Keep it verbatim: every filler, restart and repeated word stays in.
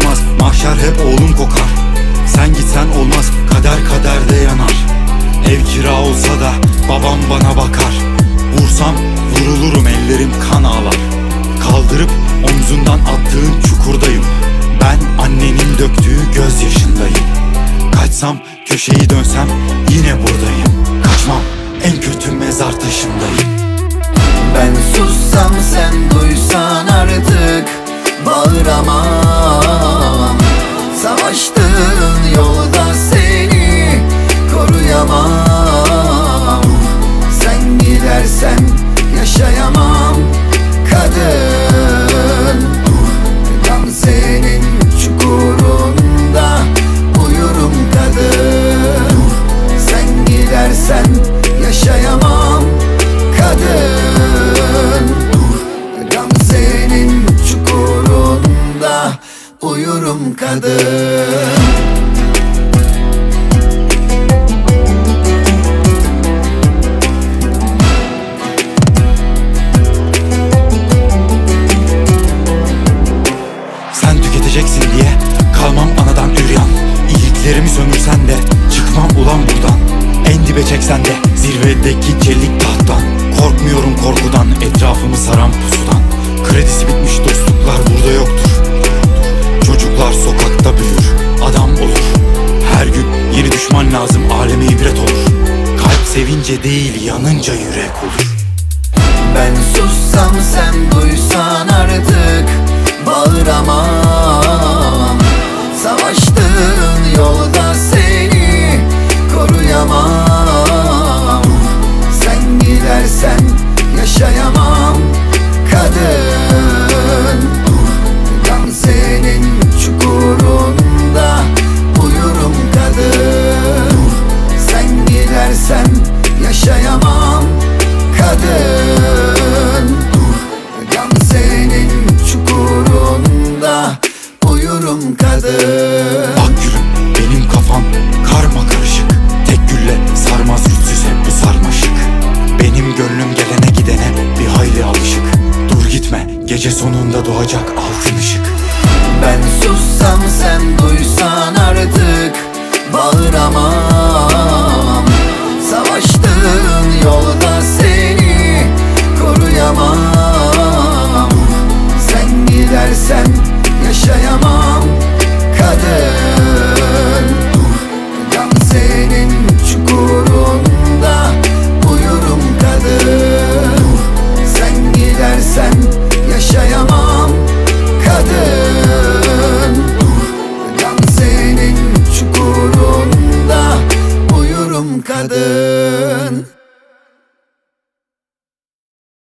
olmaz, mahşer hep oğlum kokar. Sen gitsen olmaz, kader kaderde yanar. Ev kira olsa da babam bana bakar. Vursam vurulurum, ellerim kan ağlar. Kaldırıp omzundan attığın çukurdayım. Ben annenin döktüğü gözyaşındayım. Kaçsam, köşeyi dönsem yine buradayım. Kaçmam, en kötü mezar taşındayım. Ben sussam sen duysan artık bağıramam. Savaştığın yolda seni koruyamam. Sen gidersen yaşayamam kadın. Gamze'nin çukurunda uyurum kadın. Sen gidersen yaşayamam kadın. Gamze'nin çukurunda uyurum kadın. Sen tüketeceksin diye kalmam anadan üryan. İyiliklerimi sömürsen de çıkmam ulan buradan. En dibe çeksen de zirvedeki çelik tahttan. Korkmuyorum korkudan, etrafımı saran pusudan. Kredisi bitmiş dostluklar burada yoktur. Çocuklar sokakta büyür, adam olur. Her gün yeni düşman lazım, aleme ibret olur. Kalp sevince değil, yanınca yürek olur. Ben sussam sen duysan artık bağıramam. Savaştığın yolda seni koruyamam. Sen gidersen yaşayamam kadın. Gamze'nin çukurunda uyurum kadın. Sen gidersen yaşayamam kadın. Gamze'nin çukurunda uyurum kadın. Bak gülüm, benim kafam karma karışık. Tek gülle sarmaz yüzsüz hep bu sarmaşık. Benim gönlüm gelene gidene bir hayli alışık. Dur gitme, gece sonunda doğacak altın ışık.